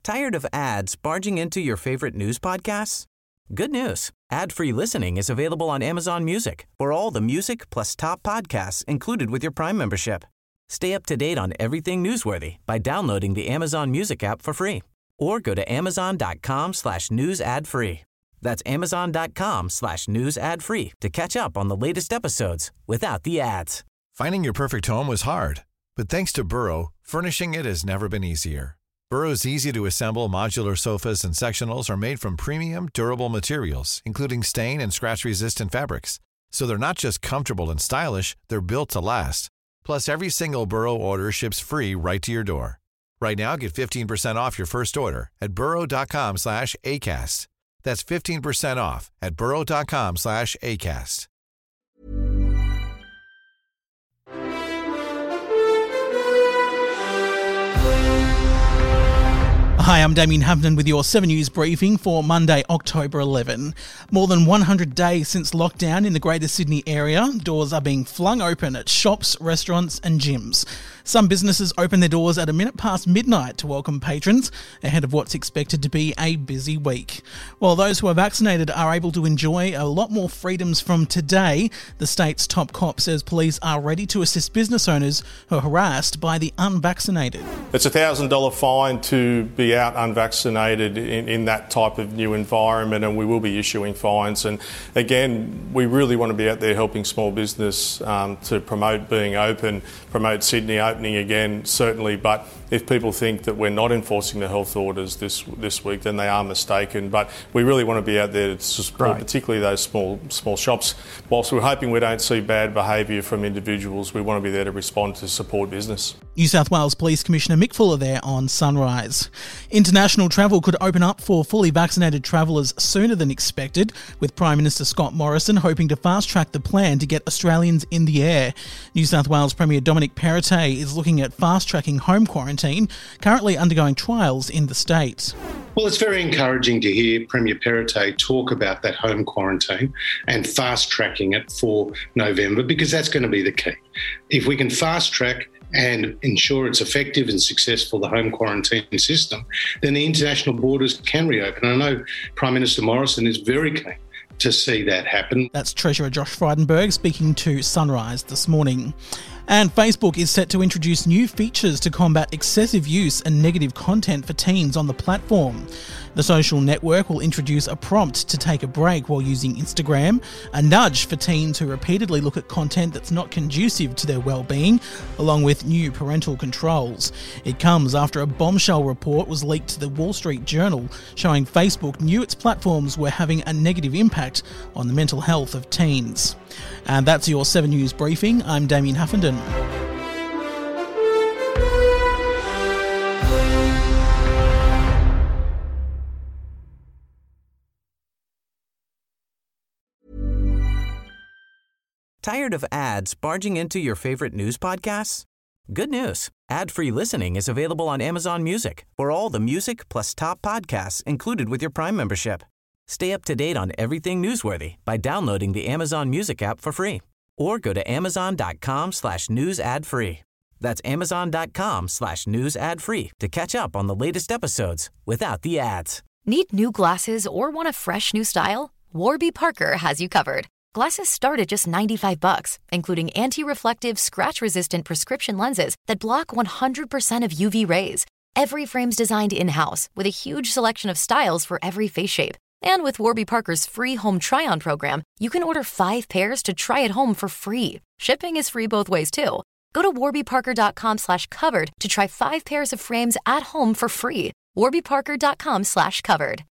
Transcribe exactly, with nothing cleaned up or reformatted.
Tired of ads barging into your favorite news podcasts? Good news. Ad-free listening is available on Amazon Music for all the music plus top podcasts included with your Prime membership. Stay up to date on everything newsworthy by downloading the Amazon Music app for free or go to amazon.com slash news ad free. That's amazon.com slash news ad free to catch up on the latest episodes without the ads. Finding your perfect home was hard, but thanks to Burrow, furnishing it has never been easier. Burrow's easy-to-assemble modular sofas and sectionals are made from premium, durable materials, including stain and scratch-resistant fabrics. So they're not just comfortable and stylish, they're built to last. Plus, every single Burrow order ships free right to your door. Right now, get fifteen percent off your first order at burrow.com slash ACAST. That's fifteen percent off at burrow.com slash ACAST. Hi, I'm Damien Havnan with your seven News briefing for Monday, October eleventh. More than one hundred days since lockdown in the Greater Sydney area, doors are being flung open at shops, restaurants and gyms. Some businesses open their doors at a minute past midnight to welcome patrons ahead of what's expected to be a busy week. While those who are vaccinated are able to enjoy a lot more freedoms from today, the state's top cop says police are ready to assist business owners who are harassed by the unvaccinated. It's a one thousand dollars fine to be out unvaccinated in, in that type of new environment, and we will be issuing fines. And again, we really want to be out there helping small business um, to promote being open, promote Sydney opening again, certainly. But if people think that we're not enforcing the health orders this this week, then they are mistaken. But we really want to be out there to support, right, particularly those small small shops. Whilst we're hoping we don't see bad behaviour from individuals, we want to be there to respond to support business. New South Wales Police Commissioner Mick Fuller there on Sunrise. International travel could open up for fully vaccinated travellers sooner than expected, with Prime Minister Scott Morrison hoping to fast-track the plan to get Australians in the air. New South Wales Premier Dominic Perrottet is looking at fast-tracking home quarantine, currently undergoing trials in the state. Well, it's very encouraging to hear Premier Perrottet talk about that home quarantine and fast-tracking it for November, because that's going to be the key. If we can fast-track and ensure it's effective and successful, the home quarantine system, then the international borders can reopen. I know Prime Minister Morrison is very keen to see that happen. That's Treasurer Josh Frydenberg speaking to Sunrise this morning. And Facebook is set to introduce new features to combat excessive use and negative content for teens on the platform. The social network will introduce a prompt to take a break while using Instagram, a nudge for teens who repeatedly look at content that's not conducive to their well-being, along with new parental controls. It comes after a bombshell report was leaked to the Wall Street Journal showing Facebook knew its platforms were having a negative impact on the mental health of teens. And that's your seven News briefing. I'm Damien Huffenden. Tired of ads barging into your favorite news podcasts? Good news. Ad-free listening is available on Amazon Music for all the music plus top podcasts included with your Prime membership. Stay up to date on everything newsworthy by downloading the Amazon Music app for free or go to amazon.com slash news ad free. That's amazon.com slash news ad free to catch up on the latest episodes without the ads. Need new glasses or want a fresh new style? Warby Parker has you covered. Glasses start at just ninety-five bucks, including anti-reflective, scratch-resistant prescription lenses that block one hundred percent of U V rays. Every frame's designed in-house with a huge selection of styles for every face shape. And with Warby Parker's free home try-on program, you can order five pairs to try at home for free. Shipping is free both ways, too. Go to warbyparker.com slash covered to try five pairs of frames at home for free. warbyparker.com slash covered.